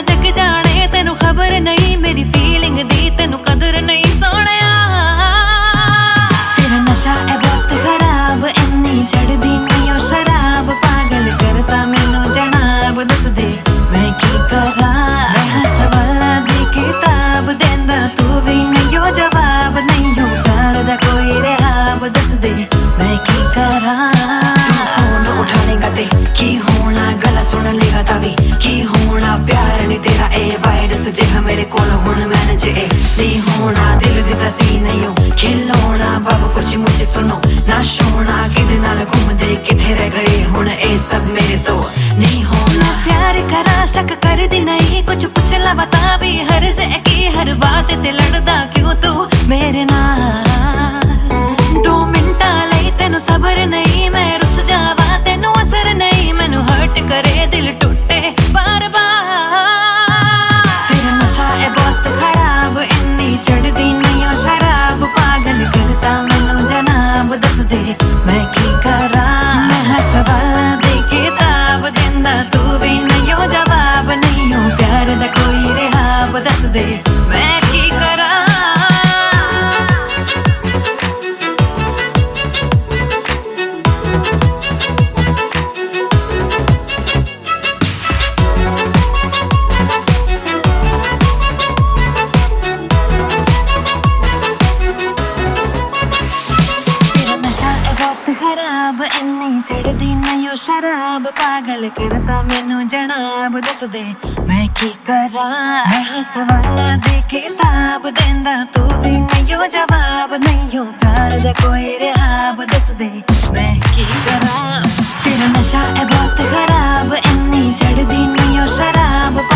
जग जाने तेनू खबर नहीं मेरी फीलिंग दी तेनू कदर नहीं सोहणिया तेरा नशा है बहुत खराब इन्नी चढ़दी नहीं ओ शराब पागल करता मैनू जनाब दस दे मैं की करा मैं सवाला दी किताब देंदा तू भी नहीं ओ जवाब नहीं हो प्यार दा कोई रहाब दस दे मैं की करा फोन उठानेगा ते की होना गला सुन लेगा तभी की होना प्यार नहीं तेरा ए वायरस जिहा मेरे कोल हुण मैनेज ए नहीं होना दिल दिता सी नहीं हो खिलौना बाबू कुछ मुझे सुनो ना सोना किदे नाल घूमदे किथे रह गए हुण ए सब मेरे तो नहीं होना प्यार करा शक कर दी नहीं कुछ पूछ ला बता भी हर से की हर बात ते लड़दा क्यों तू मेरे नाल 2 मिनटा लई तेनू सबर नहीं मैं रुस जावा तेनू असर नहीं मैनू हर्ट करे दिल टूटे बार बार तेरा नशा है बहुत खराब इन्नी चढ़दी नहीं ओ शराब पागल करता मैनू जनाब दस दे मैं की करा मैं सवाला दे किताब देंदा तू भी नहीं ओ जवाब नहीं हो प्यार दा कोई रहाब दस दे मैं की करा खराब इन्नी चढ़दी नहीं ओ शराब पागल करता मैनू जनाब दस दे मैं की करा मैं सवाला दे किताब देंदा तू भी नहीं ओ जवाब नहीं हो प्यार दा कोई रहाब दस दे मैं की करा तेरा नशा है बहुत खराब इन्नी चढ़दी नहीं ओ शराब